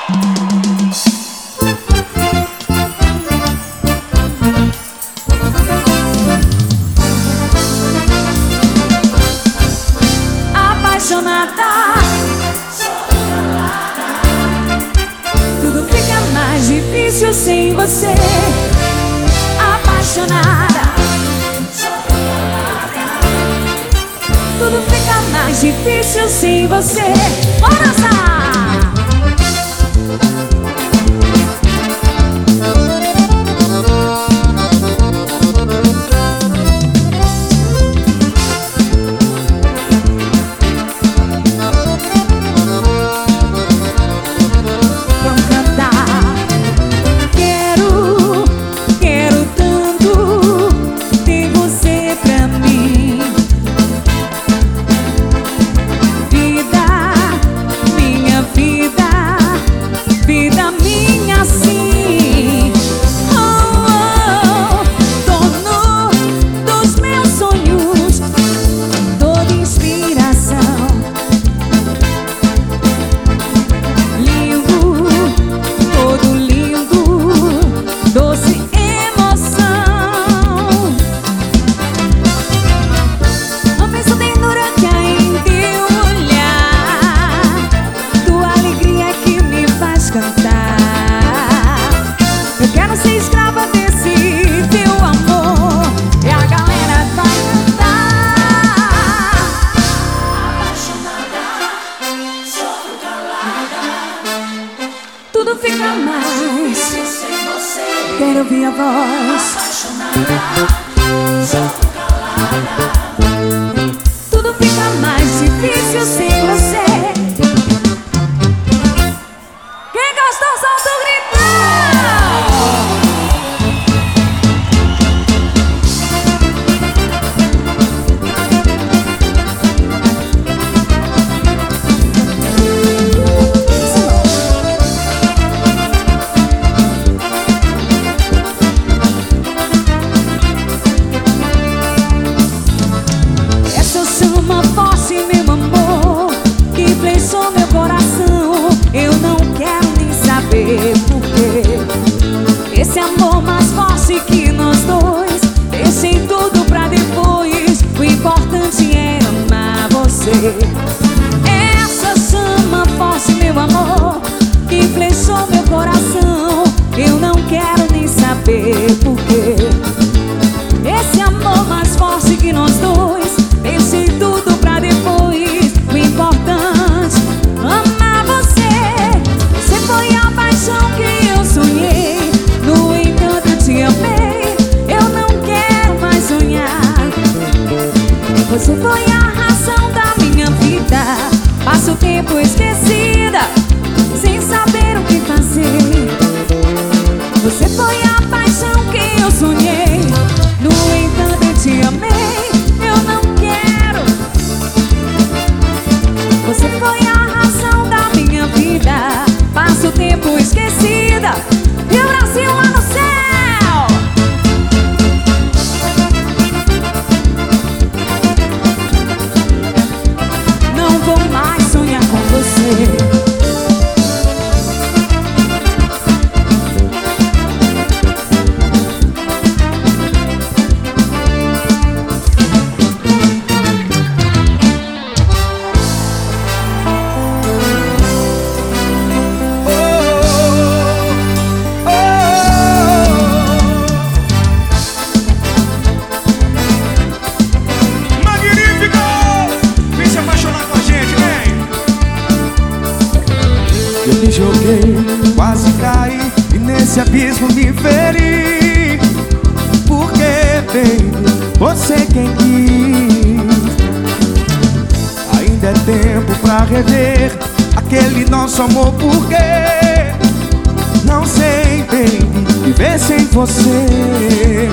Apaixonada, tudo fica mais difícil sem você. Apaixonada, tudo fica mais difícil sem você. Bora dançar! Tudo fica mais sem você. Quero ouvir a voz. Apaixonada, sou calada. Tudo fica mais difícil sem você. Quem gostou, solta o gritão. Meu coração, eu não quero nem saber porquê. Esse amor mais forte que nós dois, deixei tudo pra depois. O importante é amar você. Essa chama forte, meu amor, que flechou meu coração, eu não quero nem saber porquê. Esse amor mais forte que nós dois, deixei tudo pra depois. O importante amar você. Você foi a paixão que eu sonhei. No entanto eu te amei. Eu não quero mais sonhar. Você foi a razão da minha vida. Passo o tempo esquecida, sem saber o que fazer. Você foi a paixão que eu sonhei. No entanto eu te amei. Eu não quero. Você foi a razão da minha vida. Passo o tempo esquecida. E o Brasil lá no céu. Não vou mais sonhar com você. Eu me joguei, quase caí e nesse abismo me feri. Porque, baby, você quem quis. Ainda é tempo pra rever aquele nosso amor. Porque não sei, baby, viver sem você.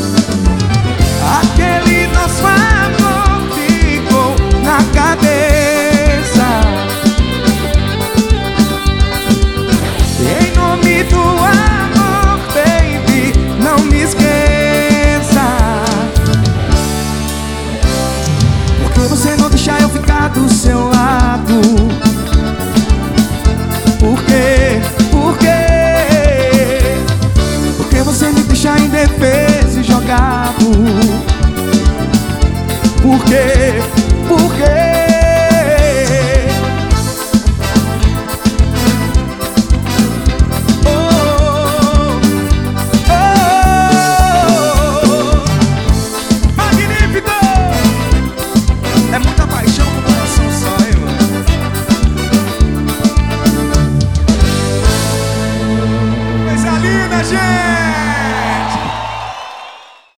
Aquele nosso amor ficou na cabeça. Em nome do amor, baby, não me esqueça. Porque você não deixa eu ficar do seu lado. Porque Por quê? Por quê?